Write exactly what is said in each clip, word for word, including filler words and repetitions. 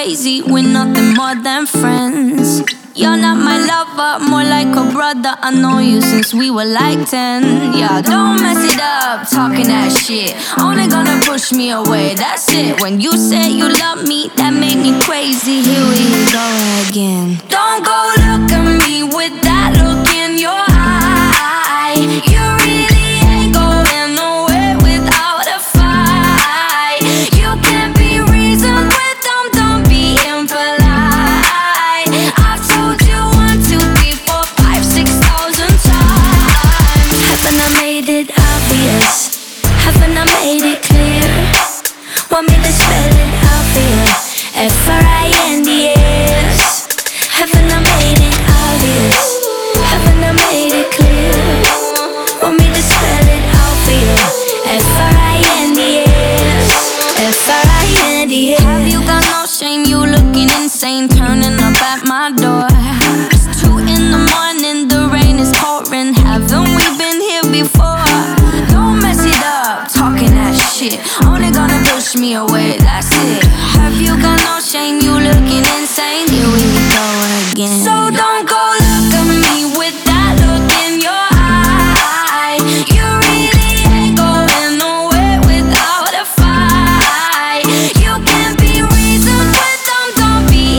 crazy, we're nothing more than friends. You're not my lover, more like a brother. I know you since we were like ten. Yeah, don't mess it up, talking that shit. Only gonna push me away, that's it. When you say you love me, that made me crazy. Here we go again. Don't go look at me with that look in your eye. You really ain't going nowhere without a fight. You can't be reasoned with, don't, don't be impolite. I've told you one, two, three, four, five, six thousand times. Haven't I made it obvious? Haven't I made it clear? Want me to spell it out for you? F R I N D S. Haven't I made it obvious? Haven't I made it clear? Want me to spell it out for you? F R I N D S. F R I N D S. Have you got no shame? You looking insane, turning up at my door. It's two in the morning, the rain is pouring. Haven't we been here before? Don't mess it up, talking that shit. Only gonna push me away, that's it. Have you got no shame? You looking insane. Here we go again. So don't go look at me with that look in your eye. You really ain't going nowhere without a fight. You can't be reasoned with, don't, don't be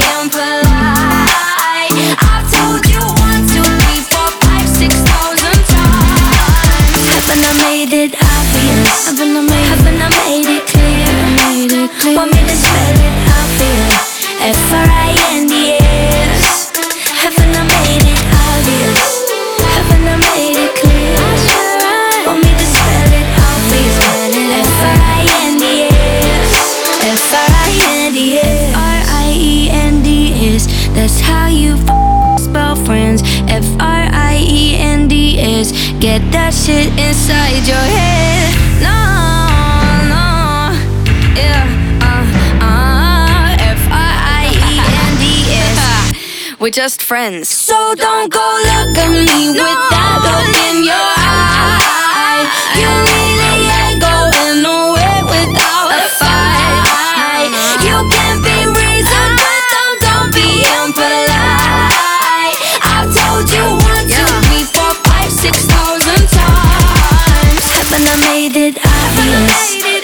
impolite. I've told you one, two, three, four, five, six thousand times. Haven't I made it obvious? Haven't I made, haven't I made it clear? Made it clear. Want me to spell it out for you? F R I N D S. Haven't I made it obvious? Haven't I made it clear? Want me to spell it out for you? F R I N D S. F R I N D S. F R I E N D S. That's how you f- spell friends. F R I E N D S. Get that shit inside your head. No, no, yeah, uh, uh, F R I E N D S. We're just friends. So don't go look at me with that look in your eye. You really ain't going nowhere without a fight. You can't be reasoned with, don't, don't be impolite. I've told you one, two, three, four, five, six thousand times. Haven't I made it obvious?